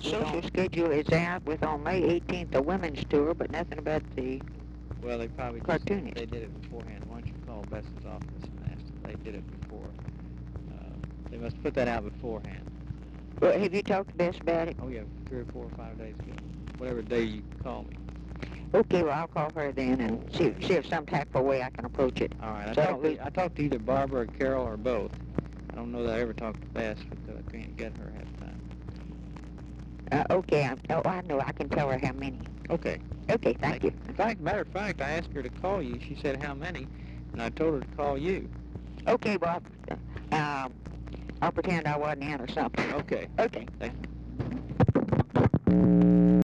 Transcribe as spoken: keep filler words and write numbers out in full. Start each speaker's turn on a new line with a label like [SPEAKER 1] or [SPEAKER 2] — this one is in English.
[SPEAKER 1] social schedule is out with on May eighteenth the women's tour, but nothing about the
[SPEAKER 2] Well, they probably just,
[SPEAKER 1] cartoonist.
[SPEAKER 2] they did it beforehand. Why don't you call Bess's office and ask if they did it before? Uh, they must put that out beforehand.
[SPEAKER 1] Well, have you talked to Bess about it?
[SPEAKER 2] Oh, yeah, three or four or five days ago. Whatever day you call me.
[SPEAKER 1] Okay, well, I'll call her then and see, see if some type of way I can approach it.
[SPEAKER 2] All right. I,
[SPEAKER 1] So I
[SPEAKER 2] talked
[SPEAKER 1] don't
[SPEAKER 2] to, I talked to either Barbara or Carol or both. I don't know that I ever talked to Bess because I can't get her half the time.
[SPEAKER 1] Uh, okay, I, oh, I know. I can tell her how many.
[SPEAKER 2] Okay.
[SPEAKER 1] Okay, thank you.
[SPEAKER 2] In fact, matter of fact, I asked her to call you. She said how many, and I told her to call you.
[SPEAKER 1] Okay, well, um, I'll pretend I wasn't in or something.
[SPEAKER 2] Okay.
[SPEAKER 1] Okay.
[SPEAKER 2] Thank you.